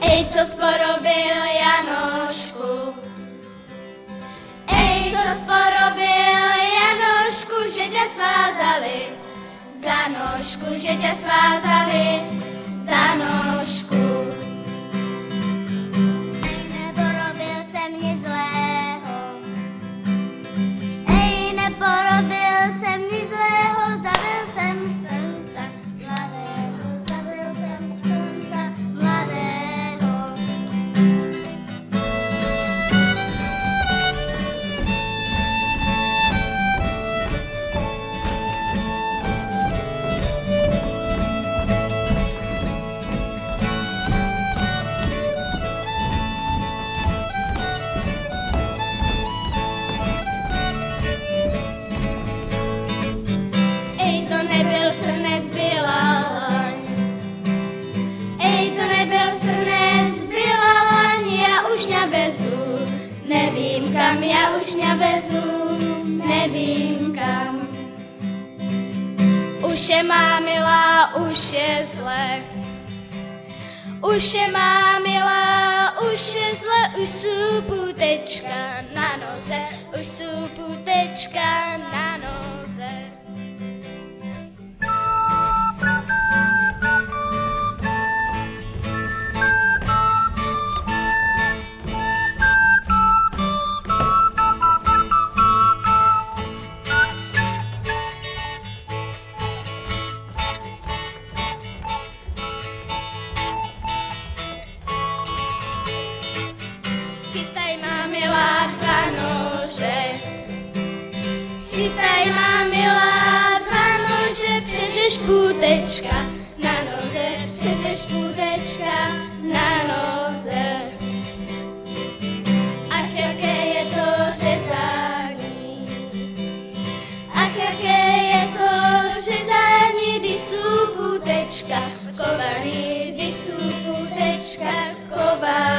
Ej, co sporobil Janošku, ej, co sporobil Janošku, že tě svázali za nožku, že tě svázali za nožku. Neporobil jsem nic zlého, ej, neporobil jsem nic zlého, zabil jsem slnca mladého, zabil jsem slnca mladého. Ej, to nebyl srnec, byla laň. Ej, to nebyl srnec, byla laň. Já už nevezu, nevím kam, já už nevezu, nevím kam. Už je má milá, už je zle. Už je má milá, už je zle, už jsou půtečka na noze, už jsou půtečka na noze. Chystaj, má milá, dva nože. Chystaj, má milá, dva nože. Přeřeš půtečka na noze, přeřeš půtečka na noze. Ach, jaké je to řezání, ach, jaké je to řezání, když jsou půtečka kovaný, když jsou půtečka kovaný.